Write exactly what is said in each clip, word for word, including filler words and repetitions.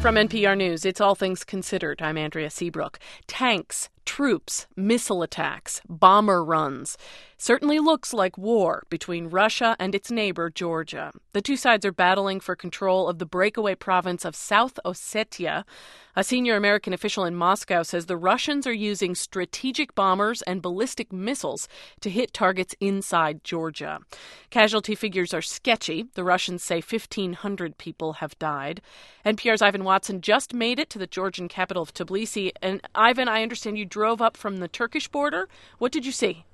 From N P R News, it's All Things Considered. I'm Andrea Seabrook. Tanks, troops, missile attacks, bomber runs. Certainly looks like war between Russia and its neighbor, Georgia. The two sides are battling for control of the breakaway province of South Ossetia. A senior American official in Moscow says the Russians are using strategic bombers and ballistic missiles to hit targets inside Georgia. Casualty figures are sketchy. The Russians say fifteen hundred people have died. N P R's Ivan Watson just made it to the Georgian capital of Tbilisi. And Ivan, I understand you drove up from the Turkish border. What did you see?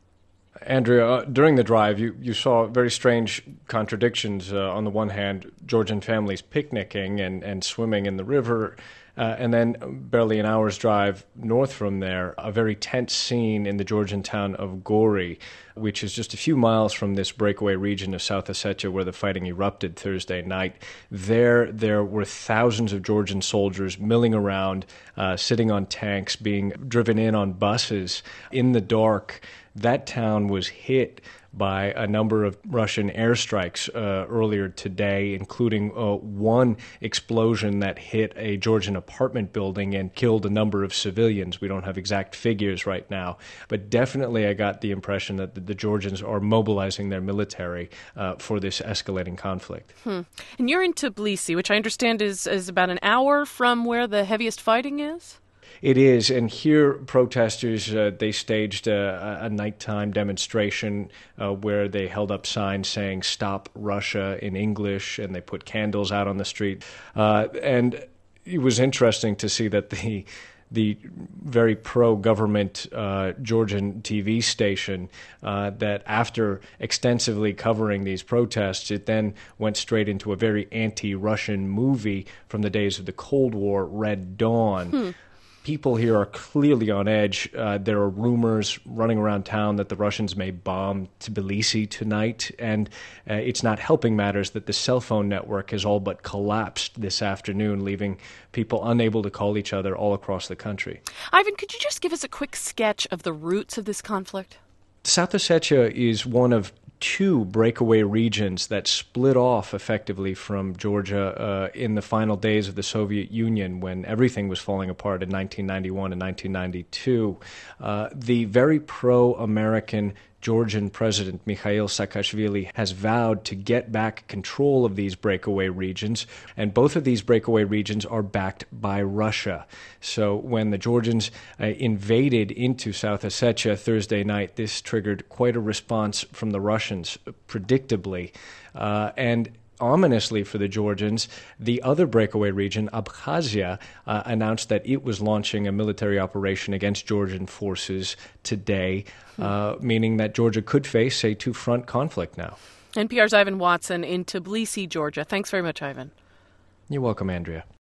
Andrea, uh, during the drive, you, you saw very strange contradictions. Uh, on the one hand, Georgian families picnicking and, and swimming in the river. Uh, and then barely an hour's drive north from there, a very tense scene in the Georgian town of Gori, which is just a few miles from this breakaway region of South Ossetia where the fighting erupted Thursday night. There, there were thousands of Georgian soldiers milling around, uh, sitting on tanks, being driven in on buses in the dark. That town was hit by a number of Russian airstrikes uh, earlier today, including uh, one explosion that hit a Georgian apartment building and killed a number of civilians. We don't have exact figures right now, but definitely I got the impression that the, the Georgians are mobilizing their military uh, for this escalating conflict. Hmm. And you're in Tbilisi, which I understand is, is about an hour from where the heaviest fighting is? It is, and here protesters, uh, they staged a, a nighttime demonstration uh, where they held up signs saying "Stop Russia" in English, and they put candles out on the street. Uh, and it was interesting to see that the the very pro-government uh, Georgian T V station, uh, that after extensively covering these protests, it then went straight into a very anti-Russian movie from the days of the Cold War, Red Dawn. Hmm. People here are clearly on edge. Uh, there are rumors running around town that the Russians may bomb Tbilisi tonight, and uh, it's not helping matters that the cell phone network has all but collapsed this afternoon, leaving people unable to call each other all across the country. Ivan, could you just give us a quick sketch of the roots of this conflict? South Ossetia is one of two breakaway regions that split off effectively from Georgia uh, in the final days of the Soviet Union when everything was falling apart in nineteen ninety-one and nineteen ninety-two. Uh, the very pro-American Georgian President Mikhail Saakashvili has vowed to get back control of these breakaway regions, and both of these breakaway regions are backed by Russia. So when the Georgians uh, invaded into South Ossetia Thursday night, this triggered quite a response from the Russians, predictably. Uh, and Ominously for the Georgians, the other breakaway region, Abkhazia, uh, announced that it was launching a military operation against Georgian forces today, uh, meaning that Georgia could face a two-front conflict now. N P R's Ivan Watson in Tbilisi, Georgia. Thanks very much, Ivan. You're welcome, Andrea.